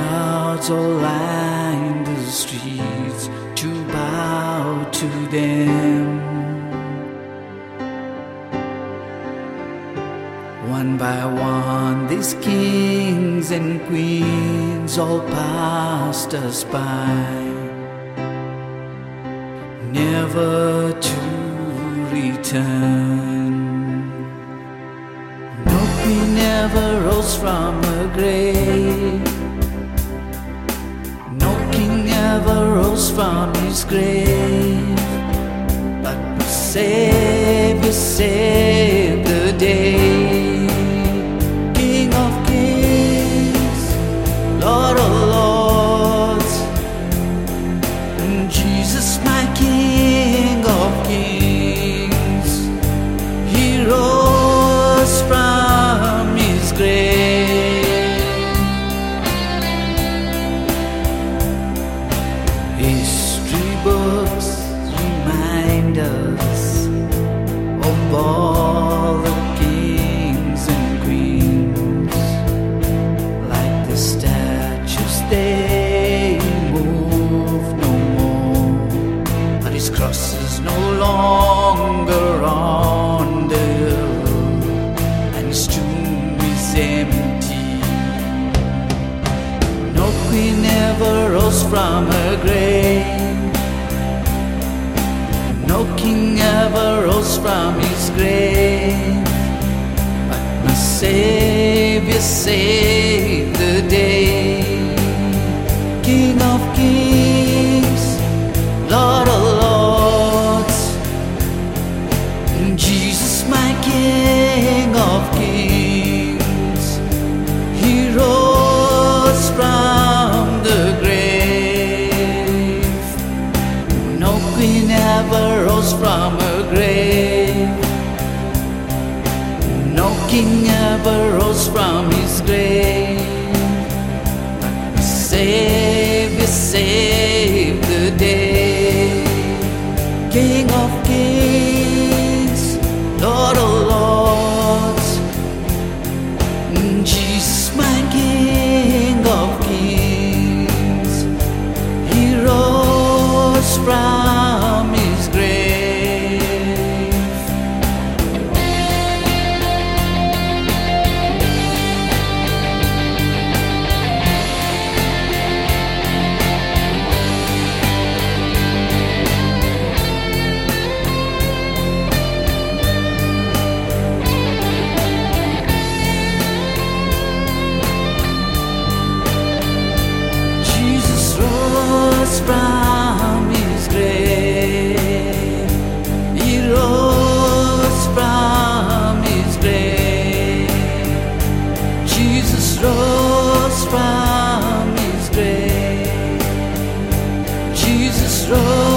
Crowds all line the streets to bow to them. One by one these kings and queens all passed us by, never to return. No queen ever rose from her grave, no king ever rose from his grave, but the Savior saved the day. King of kings, Lord of lords, Jesus my King of kings, He rose from His grave. History books remind us of all the kings and queens. Like the statues they move no more, but His cross is no longer on the hill, and His tomb is empty. No queen ever rose from her grave, no king ever rose from his grave, but my Savior saved the day. King of kings, Lord of lords, Jesus my King of kings, He rose from the grave. No queen ever rose from her grave, no king ever rose from his grave, but the Savior saved the day. King of kings, Lord of lords, Jesus my King of kings, He rose from His grave. Jesus rose from His grave, He rose from His grave. Jesus rose from His grave, Jesus rose